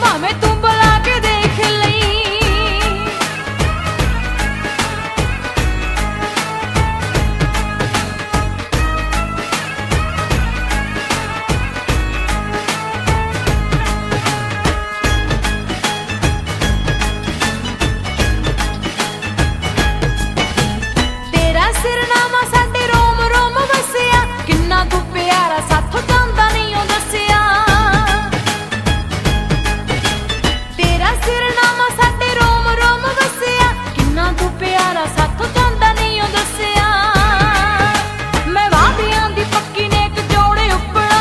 भावें तू बुला के देख लई। तेरा सिरनामा साडे रोम रोम वसिया, किन्ना तू प्यारा साथों जांदा नहीं ओ दसिया। तेरा सिरनामा साडे रोम रोम वसिया, किन्ना तू प्यारा साथों जांदा नहीं ओ दसिया। मैं वादियां दी पक्की ने एक जोड़े उपड़ा,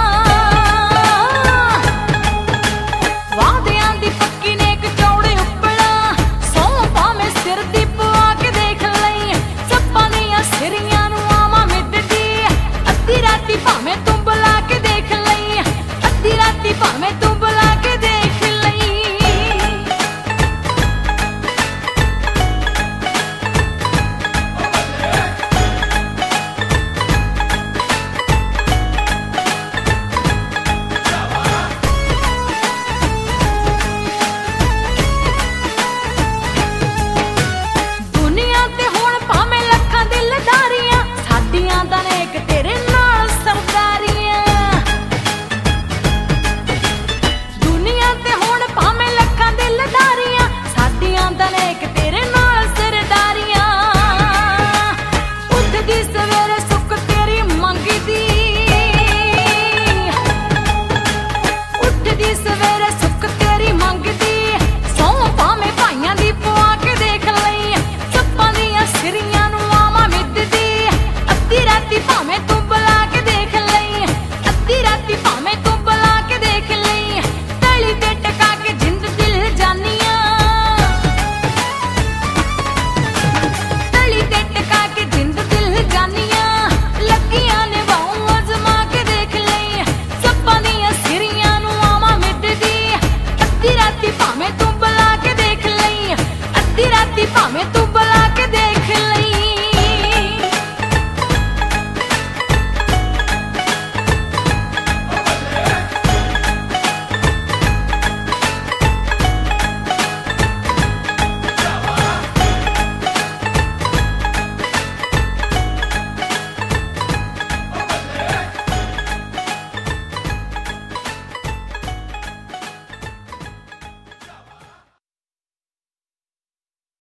वादियां दी पक्की ने एक जोड़े उपड़ा। सौ भावें सिर दी पवा के देख लई, सप्पां दियां सिरियां नूं आवां मिटदी। अद्धी राती भावें तू बुला के देख लई, अद्धी राती भावें तू बुला के देख लई। दुनिया ते हुण भावें लखां दिलदारियां, साडियां तां ने इक तेरे नाल सरदारियां। दुनिया ते हुण भावें लखां दिलदारियां, साडियां तां ने इक तेरे नाल सरदारियां। उठदी सवेरे सुख तेरी मंगदी, उठदी सवेरे सुख तेरी मंगदी। सौ भावें भाइयां दी पवा के देख लई, सप्पां दियां सिरियां नूं आवां मिटदी। अद्धी राती भावें तू बुला के देख लई, अद्धी राती भावें तू बुला के देख लई। तली ते टका के जिंद दिल जानियां, तली ते टका के जिंद दिल जानियां। लगियां ने बाहों अजमा के देख लई, सप्पां दियां सिरियां नूं आवां मिटदी। अद्धी राती भावें तू बुला के देख लई, अद्धी राती भावें तू